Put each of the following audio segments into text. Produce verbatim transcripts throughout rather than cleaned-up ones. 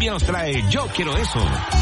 Colombia nos trae Yo Quiero Eso.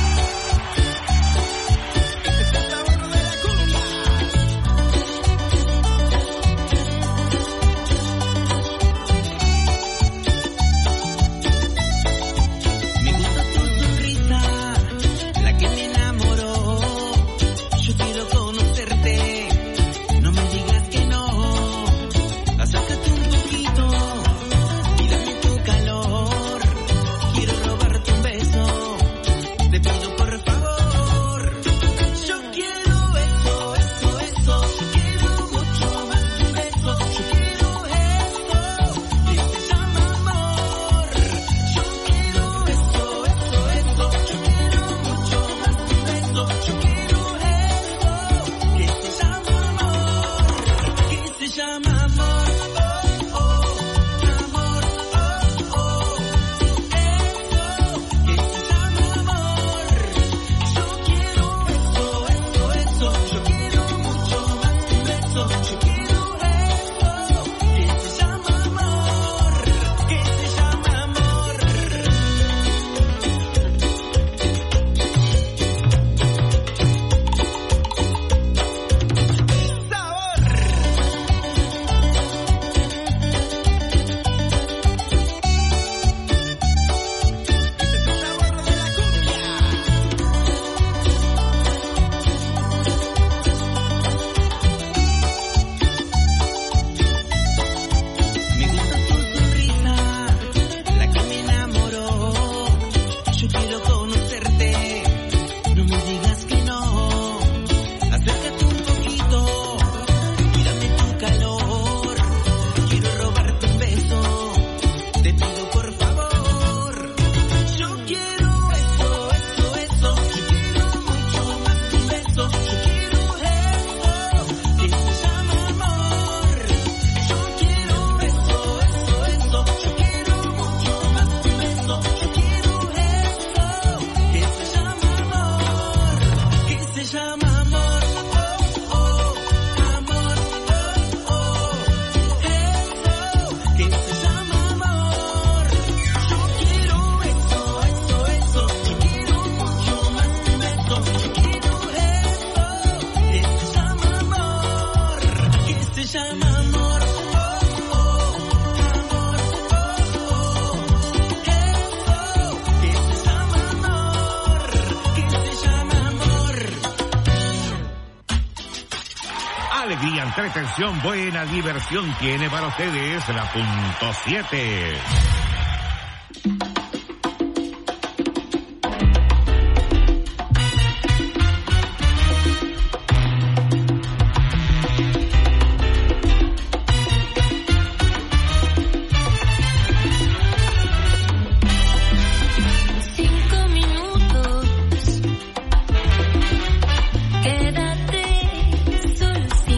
Entretención, buena diversión tiene para ustedes la punto siete.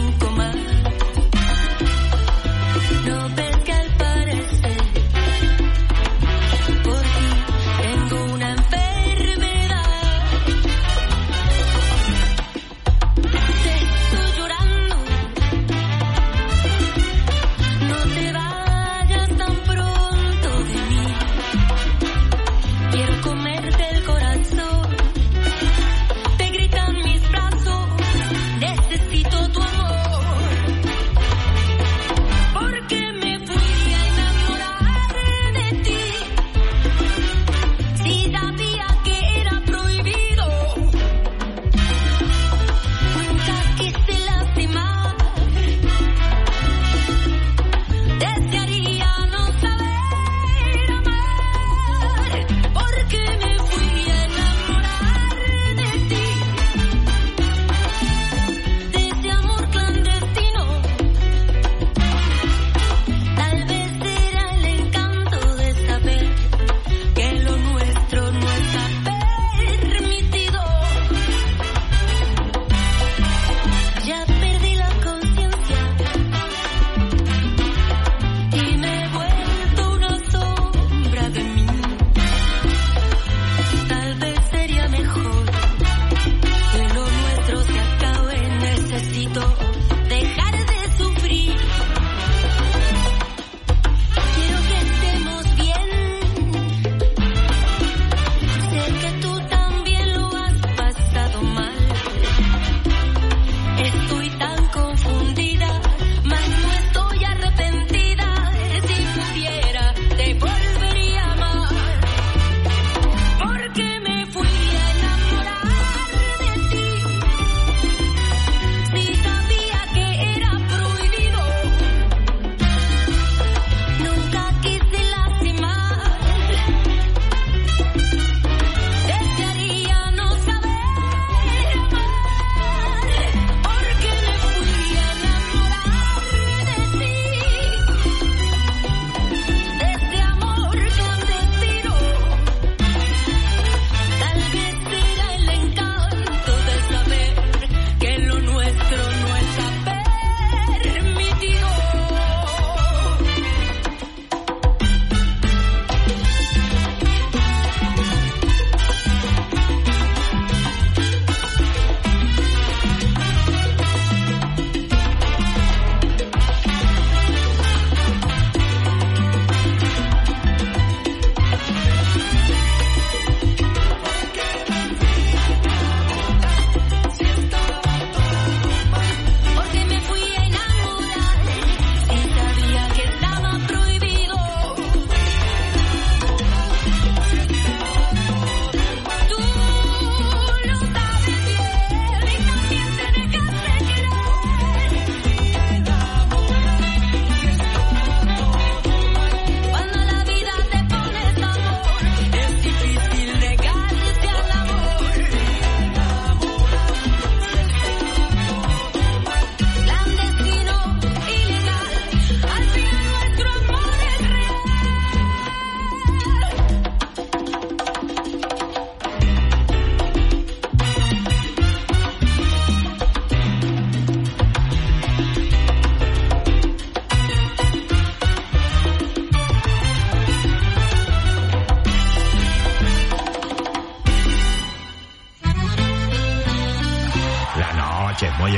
No ves que al parecer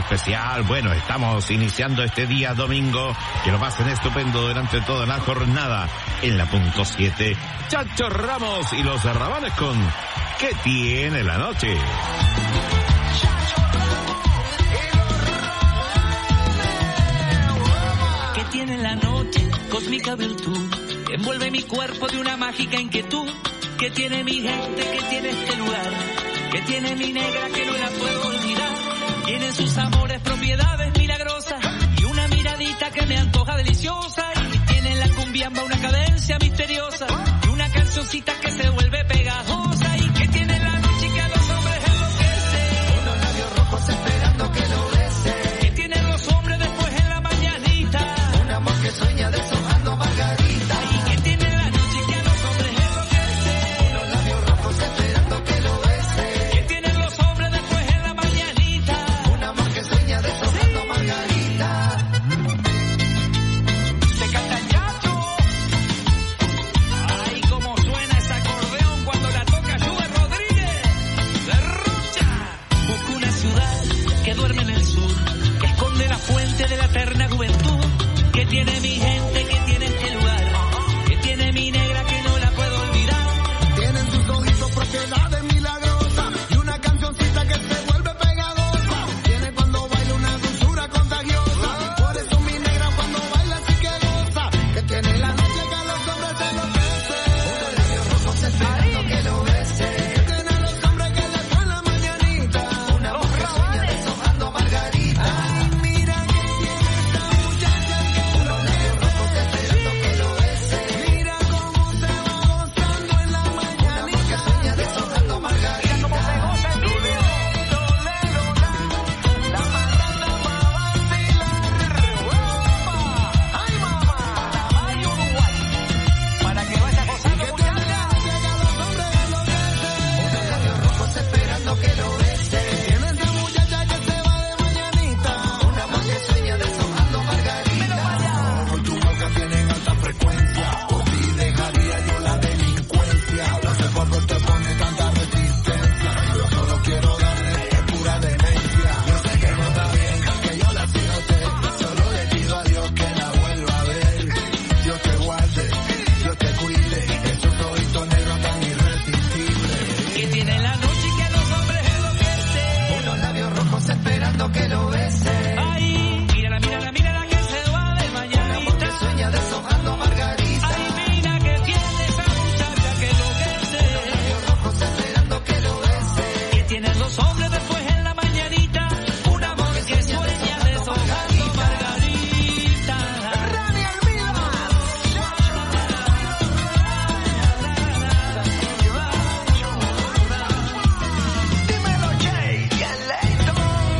especial. Bueno, estamos iniciando este día domingo. Que lo pasen estupendo durante toda la jornada en la punto siete. Chacho Ramos y los Rabanes con ¿Qué tiene la noche? ¿Qué tiene la noche? Cósmica virtud que envuelve mi cuerpo de una mágica inquietud. ¿Qué tiene mi gente? ¿Qué tiene este lugar? ¿Qué tiene mi negra que no la puedo olvidar? Tiene sus amores propiedades milagrosas y una miradita que me antoja deliciosa. Y tiene en la cumbiamba una cadencia misteriosa y una cancioncita que se vuelve pegajosa. ¿Y qué tiene la noche que a los hombres enloquece? Unos labios rojos esperando que lo bese. ¿Qué tienen los hombres después en la mañanita? Un amor que sueña deshojando margarita. ¿Y qué tiene la noche que a los hombres enloquece? Unos labios rojos esperando que lo bese. ¿Qué tienen los hombres después en la mañanita? Un amor que sueña deshojando margarita. Se canta el Chacho. Ay, cómo suena ese acordeón cuando la toca Juve Rodríguez. Derrocha. Busco una ciudad que duerme en el sur, que esconde la fuente de la eterna juventud. Que tiene mi gente, que tiene este lugar, que tiene mi negra que no la puedo olvidar. Tienen sus ojitos propiedades milagrosas y una cancioncita que se vuelve pegajosa. Tiene cuando baila una dulzura contagiosa. Por eso mi negra cuando baila sí que goza. Que tiene la noche que a los hombres se enloquece. Unos labios rojos esperando que lo bese. Que tiene a los hombres que les fue en la mañanita. Una voz que sueña deshojando margarita. Ay, mira que tiene esta muchacha que unos labios rojos esperando que lo bese. Mira cómo se va gozando en la mañanita. Una voz que sueña deshojando margarita. Mira cómo se goza en tu vida. La marrana va a vacilar. Ay, mamá, ay, Uruguay. Para que vaya gozando, muchacha. Llega los hombres enloquecen. Unos labios rojos esperando que lo bese. Tiene esa muchacha que se va de mañanita. Una voz que sueña deshojando margarita. Por tu boca tienen alta frecuencia. Por ti dejaría yo la delincuencia. No sé por qué te pone tanta resistencia. Yo solo quiero darle es pura demencia. Yo sé que no está bien que yo la sirote. Solo le pido a Dios que la vuelva a ver. Dios te guarde, Dios te cuide. Esos ojitos negros tan irresistibles. Que tiene la noche que a los hombres enloquece. Unos labios rojos esperando que lo bese. Ay, mírala, mírala, mírala que se va de Una voz que mañanita. sueña deshojando margarita. Ay, mira que tiene esa muchacha que enloquece. Labios rojos esperando que lo bese. Que tienen los hombres después en la mañanita. Un amor que sueña deshojando margarita. Rani Almila. Dímelo, Jay. Y el Leito.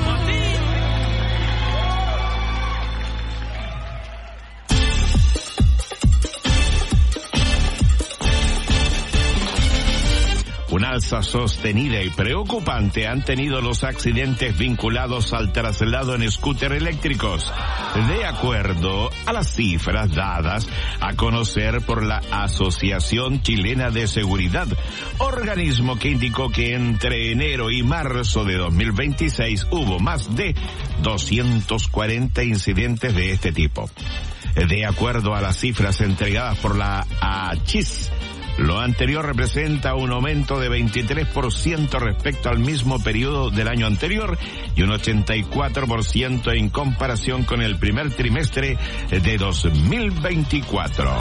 Un alza sostenida y preocupante han tenido los accidentes vinculados al traslado en scooter eléctricos, de acuerdo a las cifras dadas a conocer por la Asociación Chilena de Seguridad, organismo que indicó que entre enero y marzo de dos mil veintiséis hubo más de doscientos cuarenta incidentes de este tipo. De acuerdo a las cifras entregadas por la A C H I S, lo anterior representa un aumento de veintitrés por ciento respecto al mismo periodo del año anterior y un ochenta y cuatro por ciento en comparación con el primer trimestre de dos mil veinticuatro.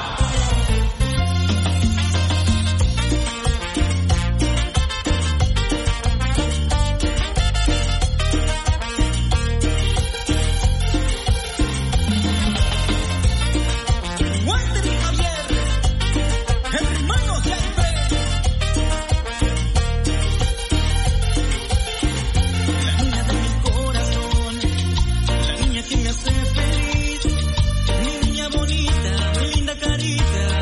Walter y Javier, hermanos siempre. La niña de mi corazón, la niña que me hace feliz, mi niña bonita, mi linda carita.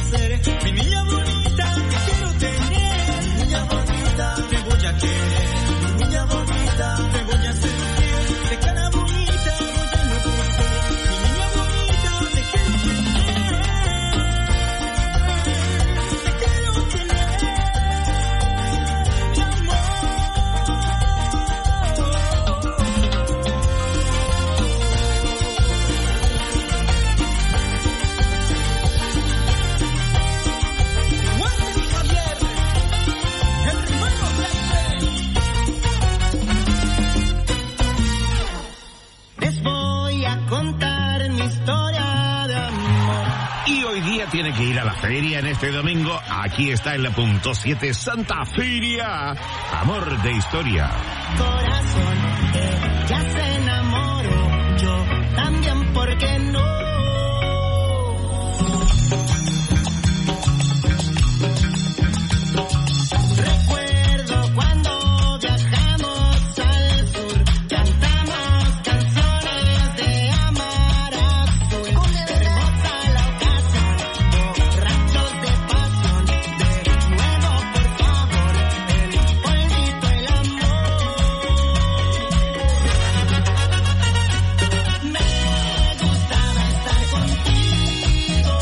ser mi niña bonita, te quiero tener. Mi niña bonita, te voy a querer. Mi niña bonita, te voy a hacer fiel. De cara bonita voy a enloquecer. Mi niña bonita, te quiero tener. Te quiero tener, mi amor. Walter y Javier, el hermano Blackberry. Les voy a contar mi historia de amor. Y hoy día tiene que ir a la feria en este domingo. Aquí está en la punto siete Santa Feria. Amor de historia. Corazón, ella se enamoró, yo también, ¿por qué no? Recuerdo cuando viajamos al sur, cantamos canciones de amar azul. Hermosa la ocasión, borrachos de pasión. De nuevo, por favor, el polvito, el amor. Me gustaba estar contigo.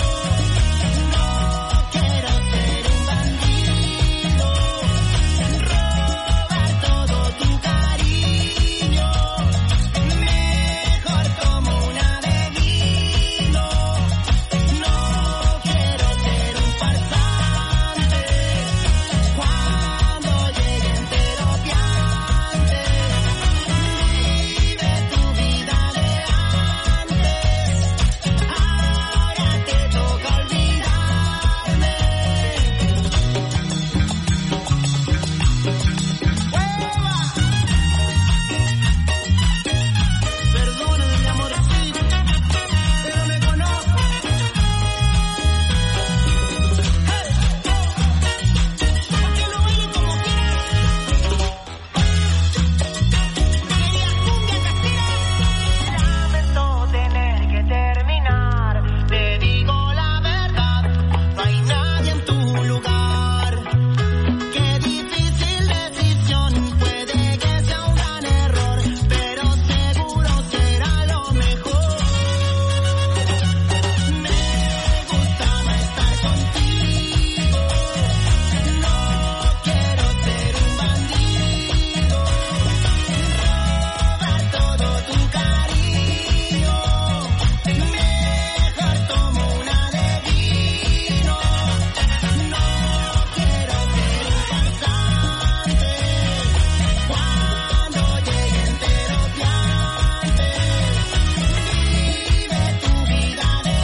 No quiero ser un bandido, robar todo tu cariño. Mejor tomo una de vino. No quiero ser un farsante. Cuando llegue entero piante, vive tu vida de antes. Ahora te toca olvidarme. ¡Hueva! Perdóname, mi amorcito, pero me conozco. ¡Hey! Porque lo bailo como quieras. Quería cumbia casera. Lamento tener que terminar. Te digo la verdad, no hay nadie en tu lugar. Qué difícil decisión, puede que sea un gran error, pero seguro será lo mejor. Me gustaba estar contigo. No quiero ser un bandido, robar todo tu cariño. Mejor tomo una de vino. No quiero ser un farsante. Cuando llegue entero piante, vive tu vida de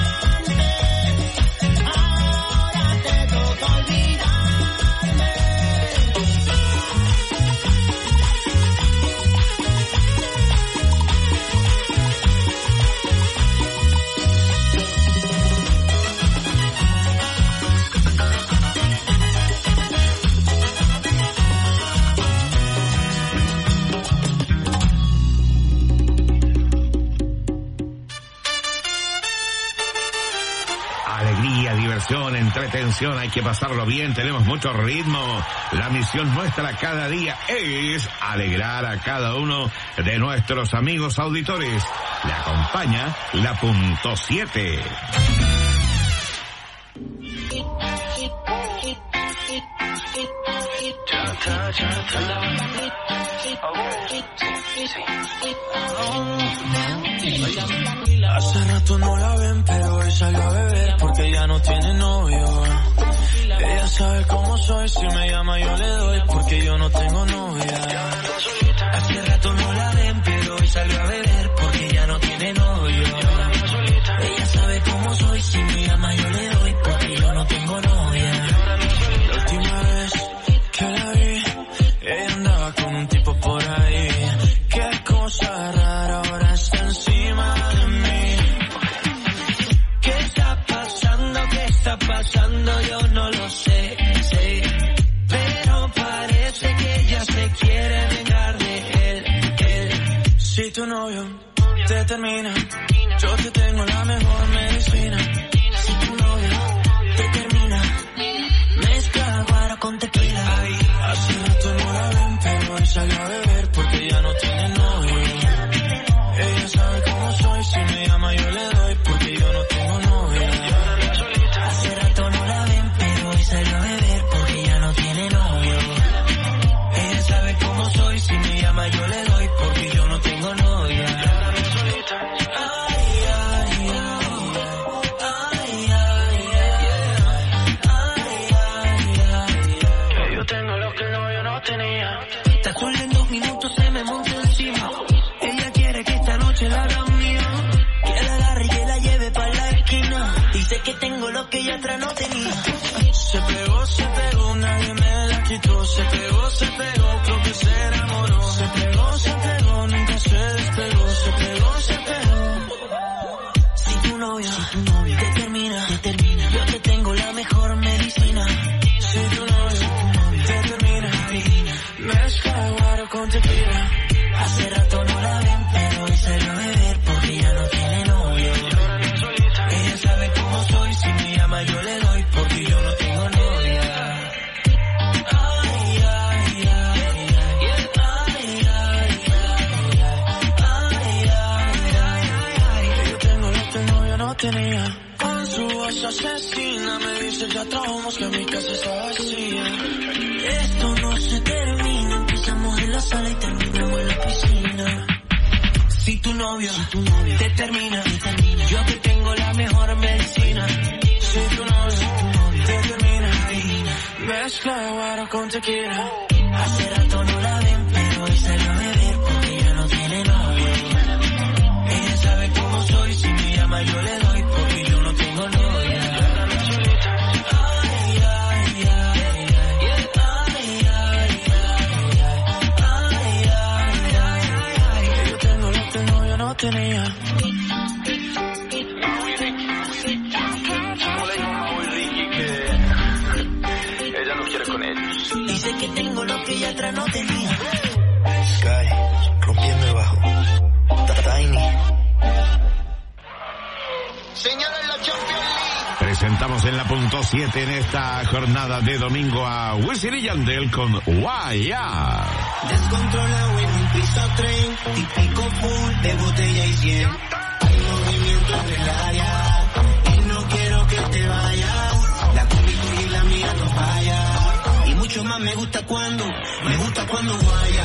antes. Ahora te toca olvidarme. Alegría, diversión, entretención, hay que pasarlo bien, tenemos mucho ritmo. La misión nuestra cada día es alegrar a cada uno de nuestros amigos auditores. Le acompaña la punto siete. Hace rato no la ven, pero hoy salió a beber porque ya no tiene novio. Ella sabe cómo soy, si me llama yo le doy porque yo no tengo novia. Hace rato no la ven, pero hoy salió a beber porque ya no tiene novio. Ella sabe cómo soy, si me llama yo le doy porque yo no tengo novia. La última vez que la vi, ella andaba con un tipo por ahí. Qué cosa rara, ahora está encima de mí. ¿Qué está pasando? ¿Qué está pasando? Yo no lo sé, sé. Pero parece que ella se quiere vengar de él, él. Si tu novio te termina, yo te tengo la mejor medicina. Si tu novio atrás no tenía. Se pegó, se pegó, nadie me la quitó. Se pegó, se pegó, creo que se enamoró. Se pegó, se pegó, nunca se despegó. Se pegó, se pegó. Si tu novio, si tu novio te termina, te termina, yo te tengo la mejor medicina. Si tu novio, si tu novio te termina, mezcla guaro con tequila. Hace rato no la ven, pero hoy salió a beber porque ya no tiene novio. Ella sabe cómo soy, si me llama yo le doy porque yo no tengo novia. Ay, ay, ay, ay, ay, ay, ay, ay, ay, yo tengo lo que el novio no tenía. Con su voz asesina me dice ya trabajamos que mi casa está vacía. Esto no se termina, empezamos en la sala y terminamos en la piscina. Si tu novio, si tu novio te termina, te termina, yo te tengo la mejor medicina. Si tu novio, si tu novio te termina, mezcla de guaro con tequila. Hace rato no la ven, pero hoy salió a beber porque ya no tiene novio. Ella sabe cómo soy, si me llama yo le doy porque yo no tengo novia. Ay, ay, ay, ay, ay, ay, ay, ay, yo tengo lo que el novio no tenía. Dice que tengo lo que ella atrás no tenía. Sky, rompiendo el bajo. Tiny. Señores, la Champions League. Presentamos en la punto siete en esta jornada de domingo a Wisin y Yandel con Guaya. Descontrolado en un piso tren, típico full de botella y cien. Hay movimiento en el área y no quiero que te vayas. La combi y la mía no falla. Y mucho más me gusta cuando, me gusta cuando guaya.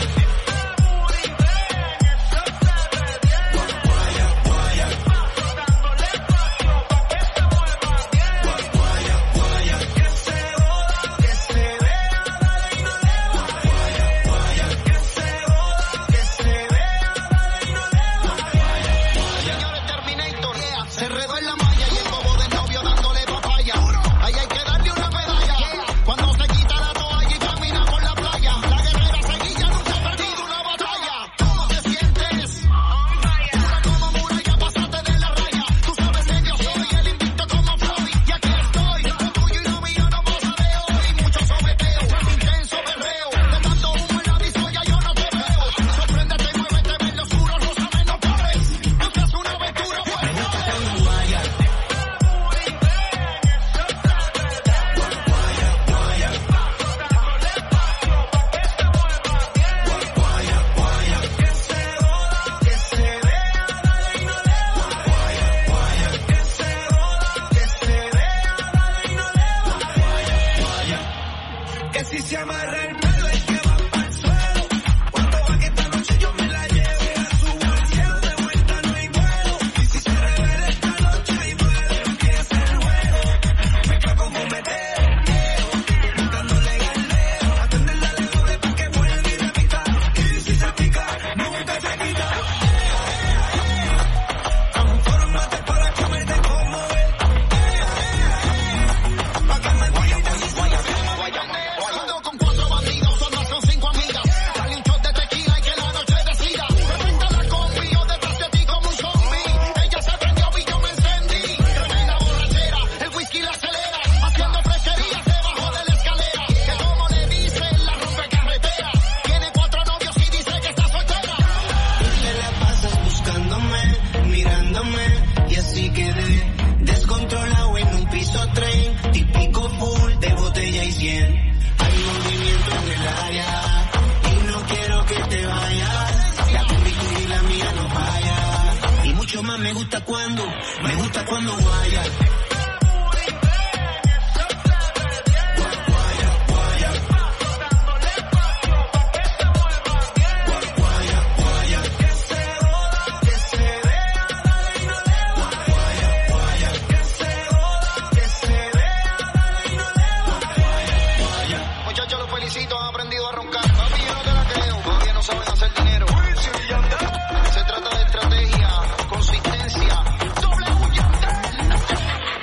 Se trata de estrategia, consistencia, doble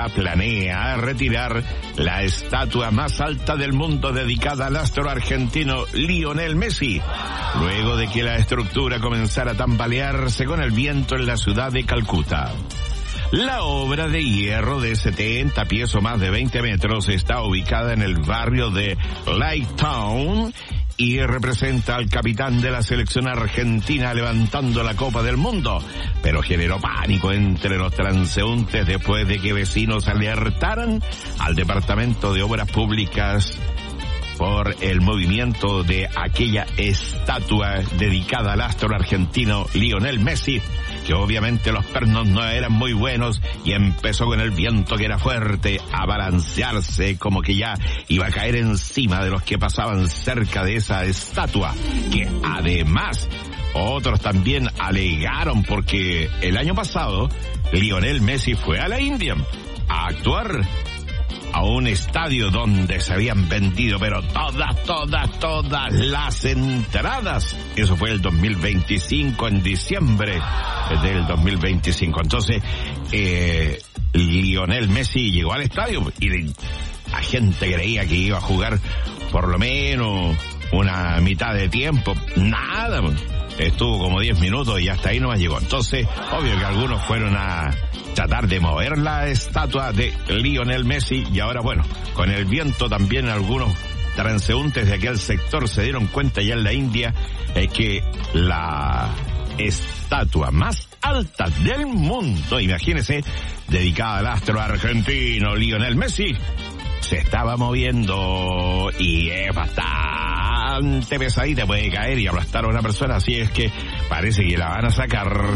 planea retirar la estatua más alta del mundo dedicada al astro argentino Lionel Messi, luego de que la estructura comenzara a tambalearse con el viento en la ciudad de Calcuta. La obra de hierro de setenta pies o más de veinte metros está ubicada en el barrio de Lake Town y representa al capitán de la selección argentina levantando la Copa del Mundo, pero generó pánico entre los transeúntes después de que vecinos alertaran al Departamento de Obras Públicas por el movimiento de aquella estatua dedicada al astro argentino Lionel Messi, que obviamente los pernos no eran muy buenos y empezó con el viento que era fuerte a balancearse como que ya iba a caer encima de los que pasaban cerca de esa estatua, que además otros también alegaron porque el año pasado Lionel Messi fue a la India a actuar a un estadio donde se habían vendido pero todas, todas, todas las entradas. Eso fue el dos mil veinticinco, en diciembre del dos mil veinticinco. Entonces, eh, Lionel Messi llegó al estadio y la gente creía que iba a jugar por lo menos una mitad de tiempo. Nada, estuvo como diez minutos y hasta ahí nomás llegó. Entonces, obvio que algunos fueron a tratar de mover la estatua de Lionel Messi y ahora, bueno, con el viento también algunos transeúntes de aquel sector se dieron cuenta ya en la India es que la estatua más alta del mundo, imagínense, dedicada al astro argentino Lionel Messi, se estaba moviendo y es bastante pesadita, puede caer y aplastar a una persona, así es que parece que la van a sacar.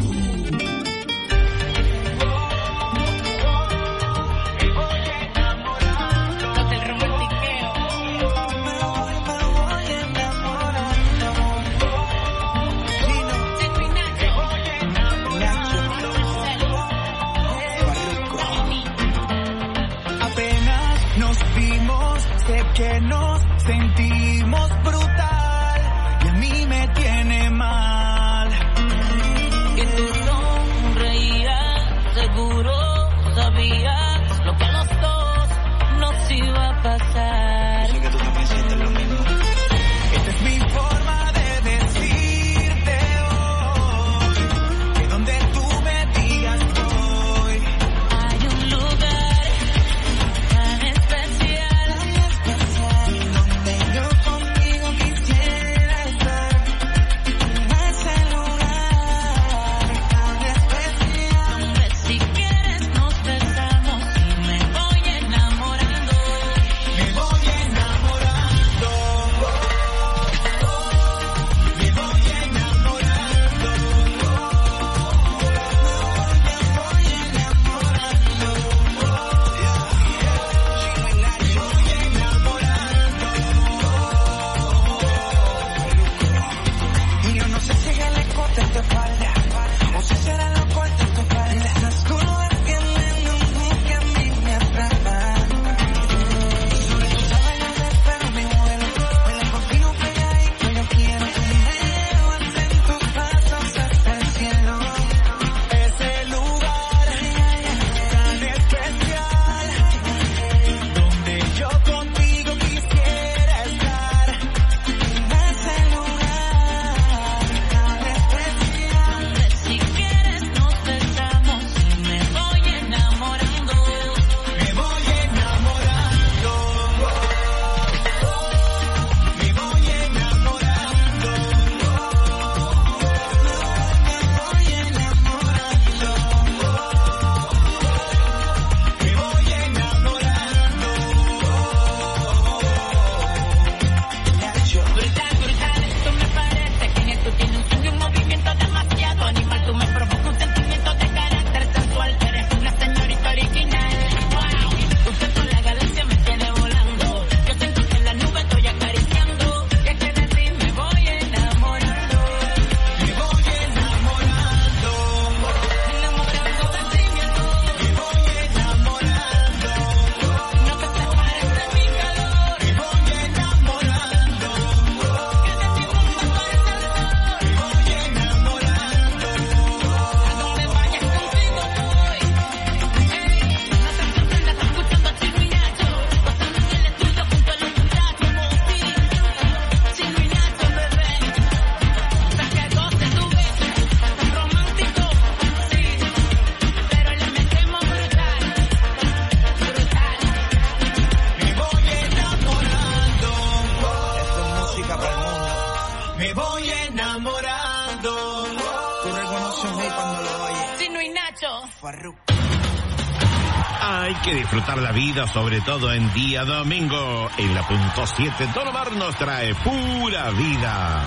Que nos sentimos brutal y a mí me tiene mal. Que tú sonreías, seguro sabías lo que a los dos nos iba a pasar. Yo sé que tú también sientes lo mismo. Esta es mi forma de decirte hoy, que donde tú me digas voy. Hay un lugar tan especial. Yo conmigo quisiera Hay que disfrutar la vida, sobre todo en día domingo. En la punto siete, Don Omar nos trae pura vida.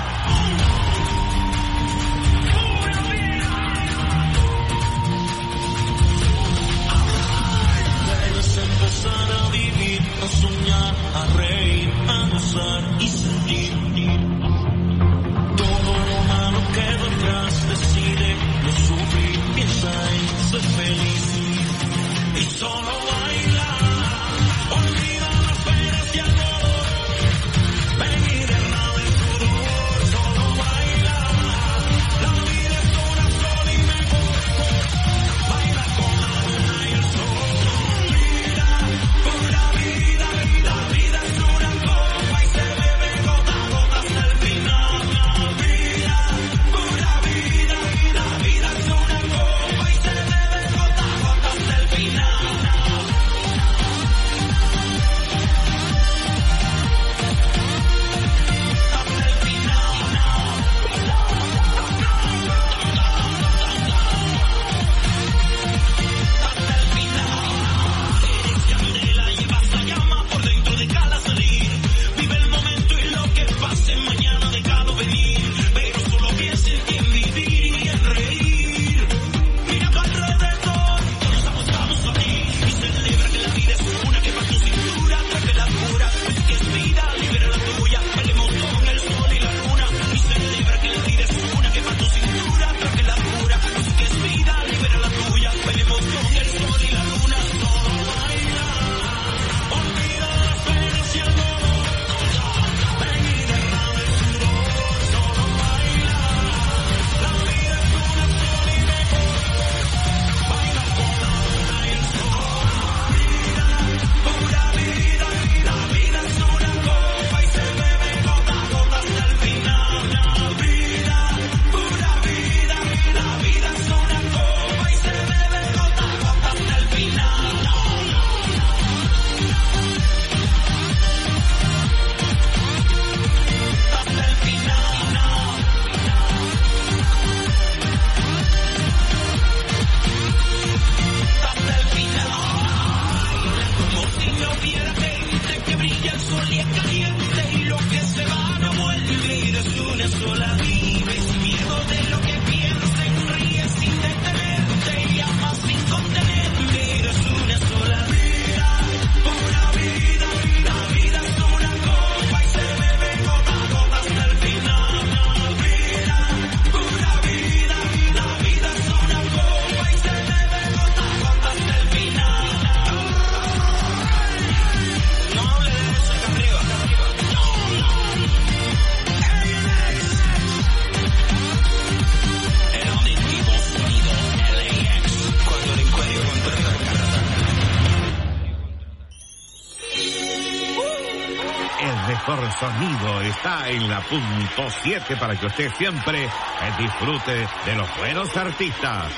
Debes empezar a vivir, a soñar, a reír, a gozar y sentir. Todo lo malo queda atrás, decide no sufrir, piensa en ser feliz. Y solo baila, olvida las penas y el dolor, ven y derrama el sudor, solo baila, la vida es una sola y mejor, baila con la luna y el sol, vida, pura vida, la vida es una copa y se bebe gota a gota hasta el final, vida, pura vida, la vida es una copa y se bebe gota a gota hasta el final. Sonido está en la punto siete para que usted siempre disfrute de los buenos artistas.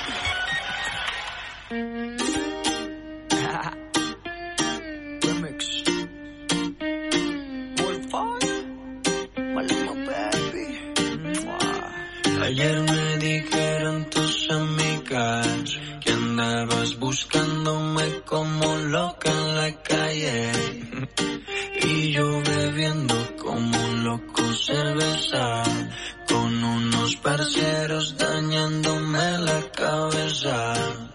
Ayer me dijeron tus amigas que andabas buscándome como loca en la calle. Y yo bebiendo como un loco cerveza, con unos parceros dañándome la cabeza.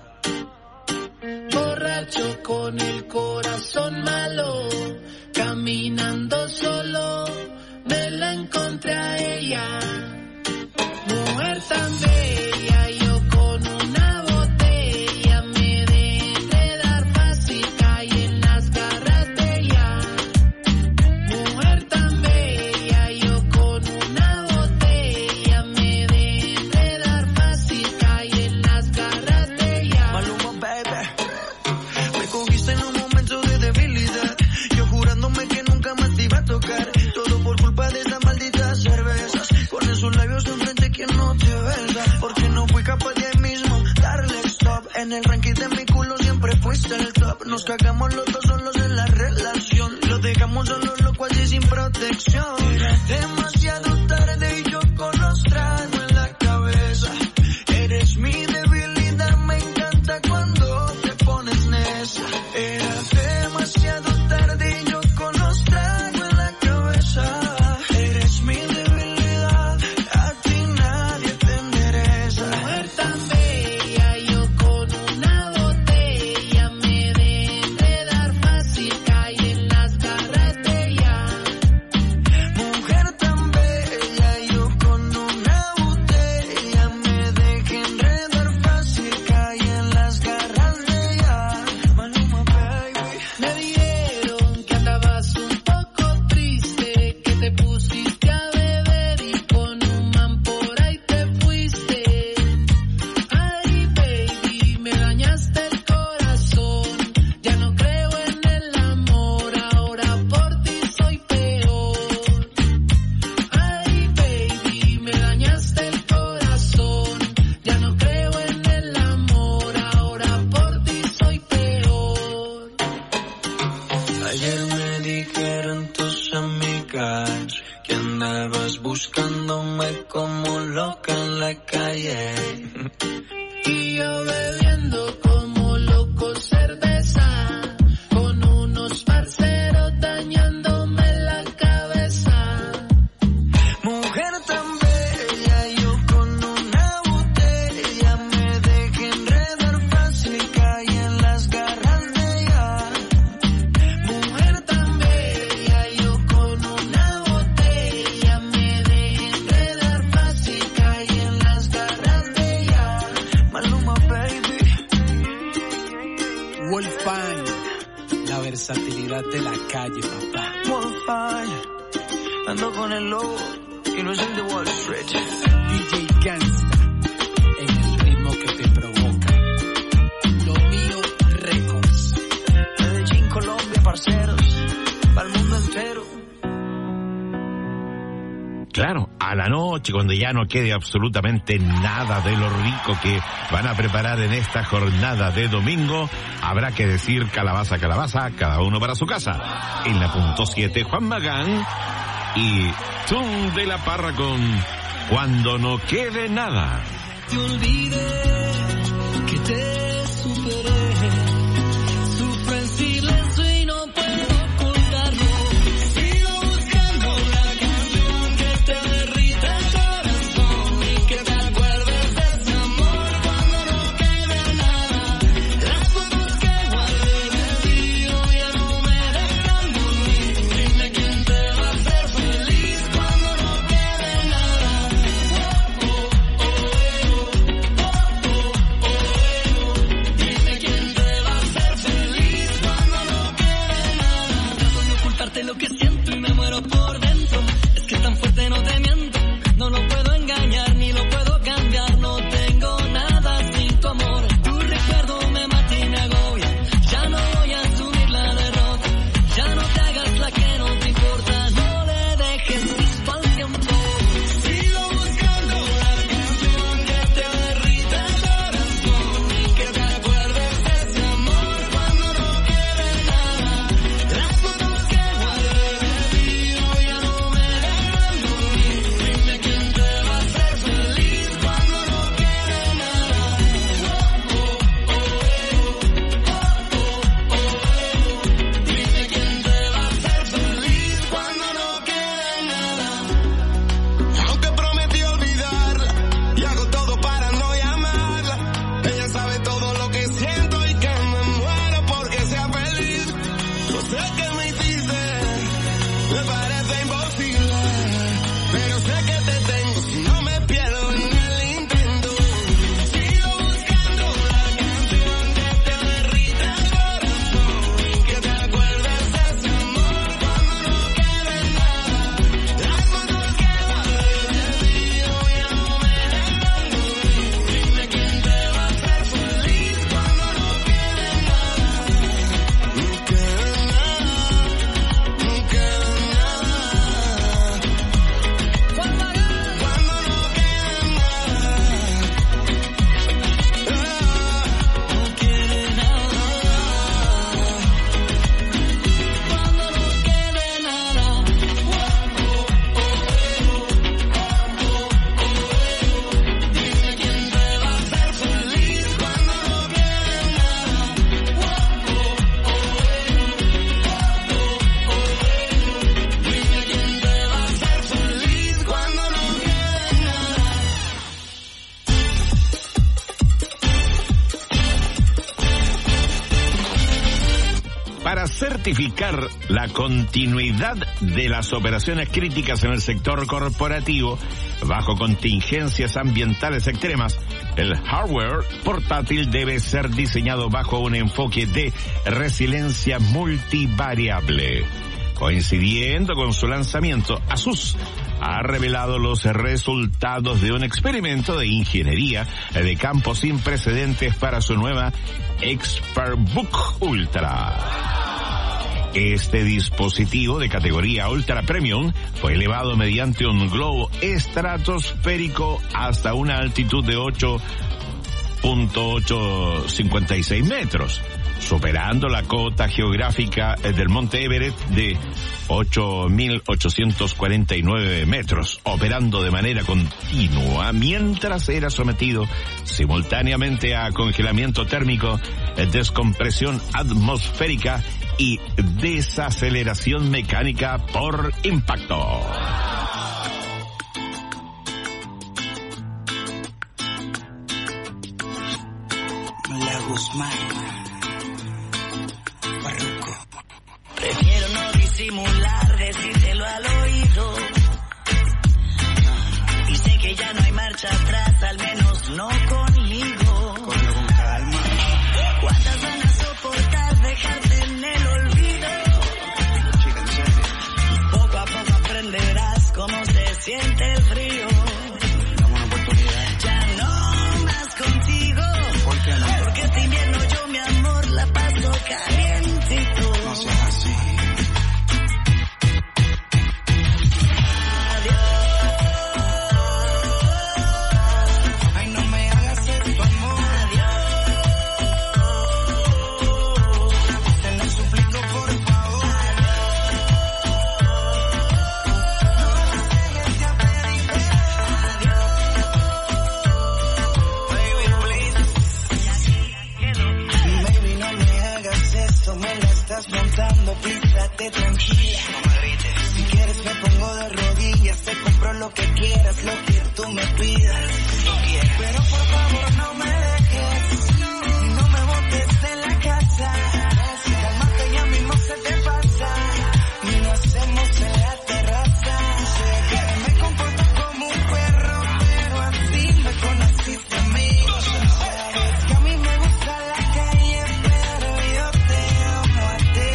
Borracho con el corazón malo, caminando solo, me la encontré a ella. Mujer tan bella, yo con una botella me dejé dar fácil, caí en las garras de ella. Mujer tan bella, yo con una botella me dejé dar fácil, caí en las garras de ella. Maluma, baby, me cogiste en un momento de debilidad, yo jurándome que nunca más te iba a tocar, todo por culpa de esas malditas cervezas, con esos labios de enfrente que no te besa, porque no fui capaz de ahí mismo darle stop. En el ranking de mi culo siempre fuiste el top. Nos cagamos los dos solos en la relación, lo dejamos solo loco así sin protección. Era demasiado tarde y yo con los tragos en la cabeza. Eres mi debilidad, me encanta cuando andabas buscándome como loca en la calle. Y yo bebiendo como loco cerveza, con unos parceros dañándome la cabeza. Mujer tan bella, yo con una botella me dejé enredar fácil y caí en las garras de ella. Mujer tan bella, yo con una botella me dejé enredar fácil y caí en las garras de ella. Maluma, baby. Wolfine, la versatilidad de la calle, papá. Wolfine, ando con el lobo y no es el de Wall Street. D J Gangsta, en el ritmo que te provoca. Lo mío, Records. Medellín, Colombia, parceros, para el mundo entero. Claro, a la noche, cuando ya no quede absolutamente nada de lo rico que van a preparar en esta jornada de domingo, habrá que decir calabaza, calabaza, cada uno para su casa. En la punto siete, Juan Magán y Tun de la Parra con Cuando no quede nada. Te olvidé que te superé, sufro en silencio y no puedo ocultarlo. Sigo buscando la canción que te derrita el corazón y que te acuerdes de ese amor cuando no quede nada. Las fotos que guardé de ti hoy ya no me dejan dormir. Dime quién te va a hacer feliz cuando no quede nada. Oh, oh, oh, Dime quién te va a hacer feliz cuando no quede nada. Trato de ocultarte lo que siento y me muero por dentro. Es que tan fuerte no te miento, no lo puedo engañar ni lo puedo cambiar. No tengo nada sin tu amor. Tu recuerdo me mata y me agobia. Ya no voy a asumir la derrota. Ya no te hagas la que no te importa. No le dejes visto al tiempo. Sigo buscando la canción que te derrita el corazón y que te acuerdes de ese amor cuando no quede nada. Las fotos que guardé de ti hoy ya no me dejan dormir. Dime quién te va a hacer feliz cuando no quede nada. Oh, oh, oh, Dime quién te va a hacer feliz cuando no quede nada. Aunque prometí olvidarla y hago todo para no llamarla. Ella sabe todo lo que siento y que me muero porque sea feliz. No sé qué me hiciste, me parece imposible, pero sé que te tengo si no me pierdo en el intento. Sigo buscando la canción que te derrita el corazón y que te acuerdes de ese amor cuando no quede nada. Las fotos que guardé de ti hoy ya no me dejan dormir. Dime quién te va a hacer feliz cuando no quede nada. No quede nada, no quede nada. Cuando no quede nada. No quiere nada. Cuando no quede nada. Dime quién te va a hacer feliz cuando no quede nada. Dime quién te va a hacer feliz cuando no quede nada. Para certificar la continuidad de las operaciones críticas en el sector corporativo bajo contingencias ambientales extremas, el hardware portátil debe ser diseñado bajo un enfoque de resiliencia multivariable. Coincidiendo con su lanzamiento, ASUS ha revelado los resultados de un experimento de ingeniería de campo sin precedentes para su nueva ExpertBook Ultra. Este dispositivo de categoría Ultra Premium fue elevado mediante un globo estratosférico hasta una altitud de ocho punto ochocientos cincuenta y seis metros. superando la cota geográfica del Monte Everest de ocho mil ochocientos cuarenta y nueve metros, operando de manera continua mientras era sometido simultáneamente a congelamiento térmico, descompresión atmosférica y desaceleración mecánica por impacto. La Guzmán, Farruko. Prefiero no disimular, decírtelo al oído. Y sé que ya no hay marcha atrás, al menos no conmigo. Con calma. ¿Cuántas van a soportar dejarte en el olvido? Poco a poco aprenderás cómo se siente el frío. Dame una oportunidad. Ya no más contigo. ¿Por qué no? Porque este invierno yo, mi amor, la paso calientito. No seas así. Písate tranquila, si quieres me pongo de rodillas, te compro lo que quieras, lo que tú me pidas, pero por favor no me dejes, y no me botes de la casa, cálmate ya mismo se te pasa, y lo hacemos en la terraza, sé que me comporto como un perro, pero así me conociste a mí, sabes que a mí me gusta la calle, pero yo te amo a ti.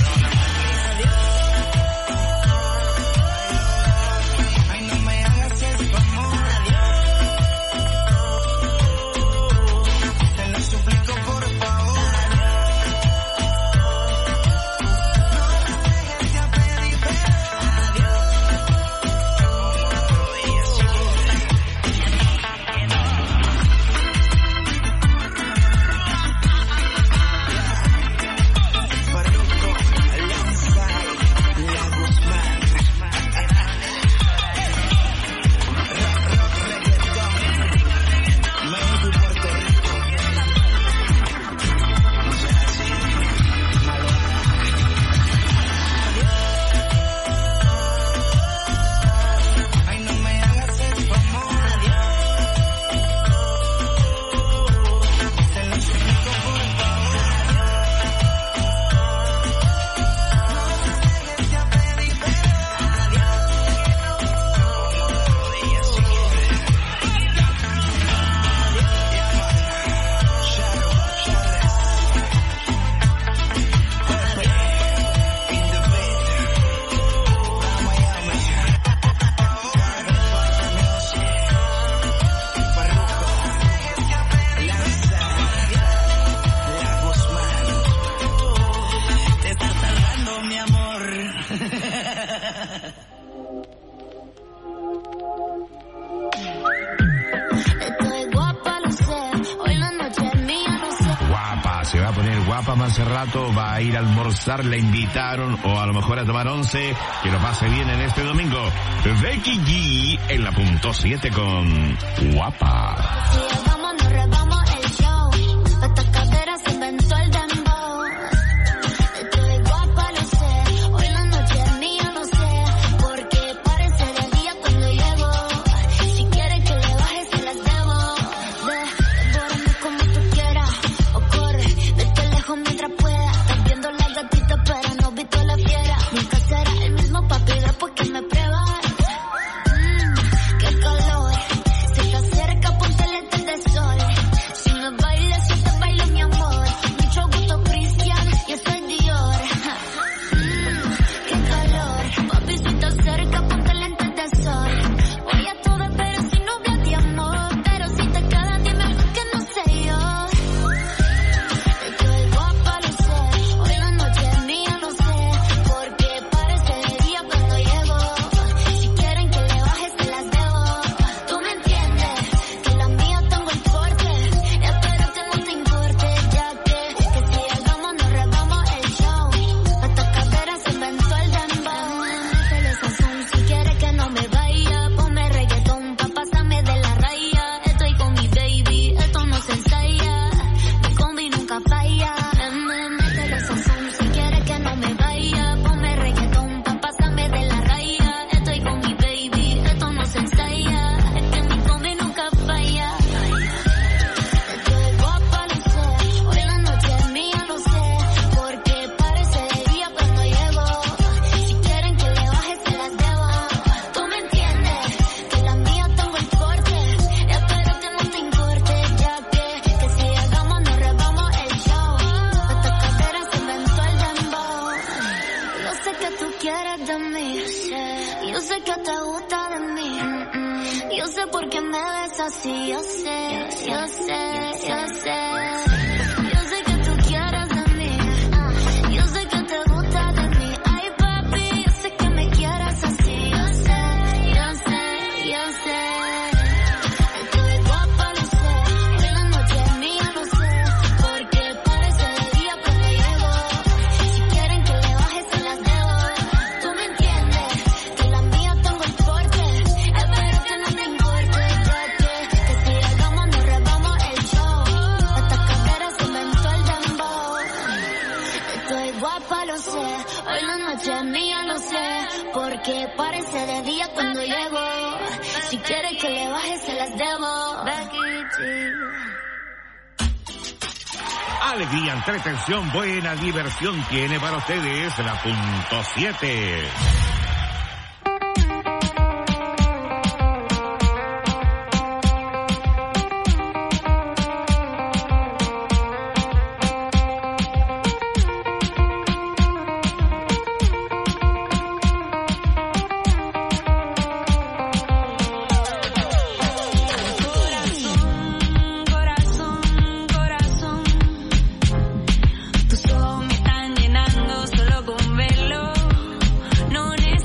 Hace rato va a ir a almorzar, le invitaron o a lo mejor a tomar once, que lo pase bien en este domingo. Becky G en la punto siete con Guapa. Porque me pruebas, mmm, qué calor, si te acercas ponte lentes de sol. quieres de mí. Yo sé que te gusta de mí. Yo sé por qué me ves así. Yo sé, yo sé, yo sé. Yo sé que tú quieres de mí. Yo sé que te gusta de mí. Ay, papi, yo sé que me quieres así. Yo sé, yo sé, yo sé. Estoy guapa, lo sé. Hoy la noche es mía, lo sé. Porque parece de día cuando llego. Si quieren que le baje, se las debo. Tú me entiendes, que la mía tengo el porte. Espero que no te importe, ya que, que si llegamos nos robamos el show. Estas carreras se inventó el dembow. Estoy guapa, lo sé. Hoy la noche es mía, lo sé. Porque parece de día cuando llego. Si quieres que le baje, se las debo. Becky G. Alegría, entretención, buena diversión tiene para ustedes la punto siete. Corazón, corazón, tus ojos me están llenando solo con verlo. No necesito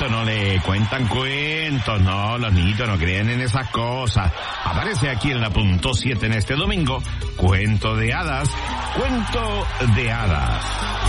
niñitos no le cuentan cuentos, no, los niñitos no creen en esas cosas. Aparece aquí en la punto siete en este domingo, Cuento de Hadas, Cuento de Hadas.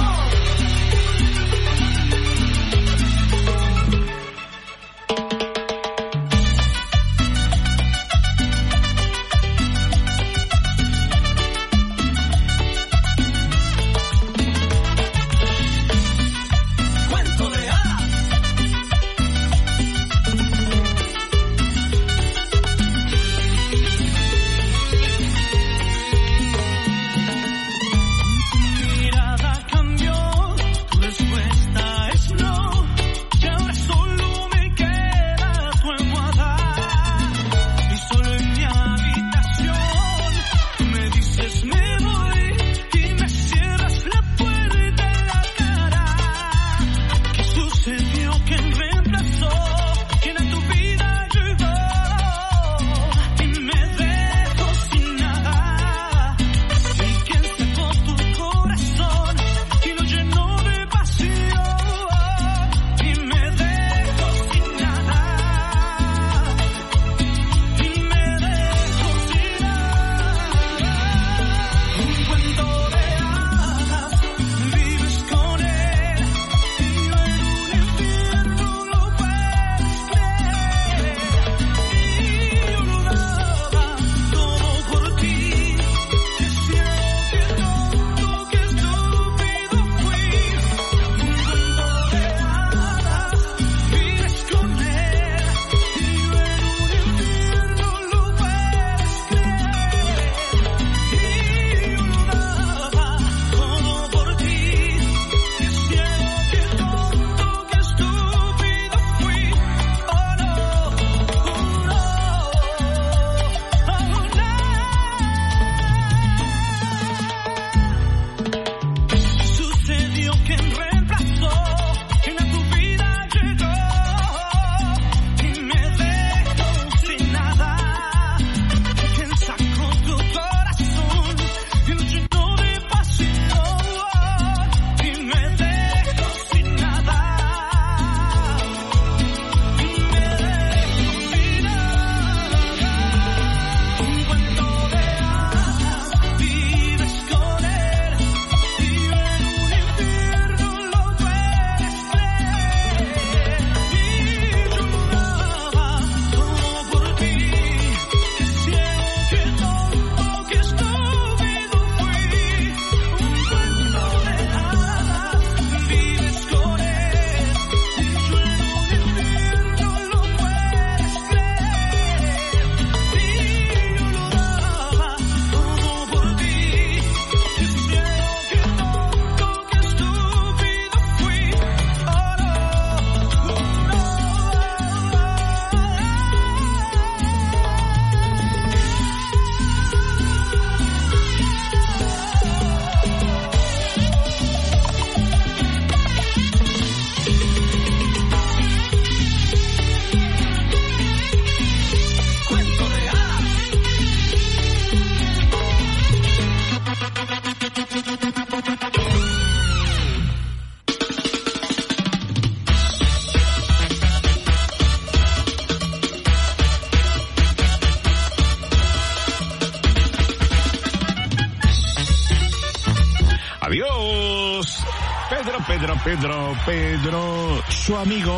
Pedro, Pedro, Pedro, su amigo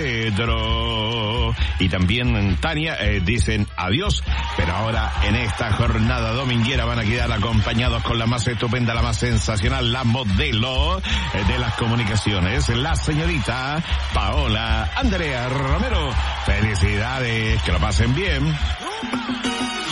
Pedro. Y también Tania eh, dicen adiós, pero ahora en esta jornada dominguera van a quedar acompañados con la más estupenda, la más sensacional, la modelo eh, de las comunicaciones, la señorita Paola Andrea Romero. Felicidades, que lo pasen bien.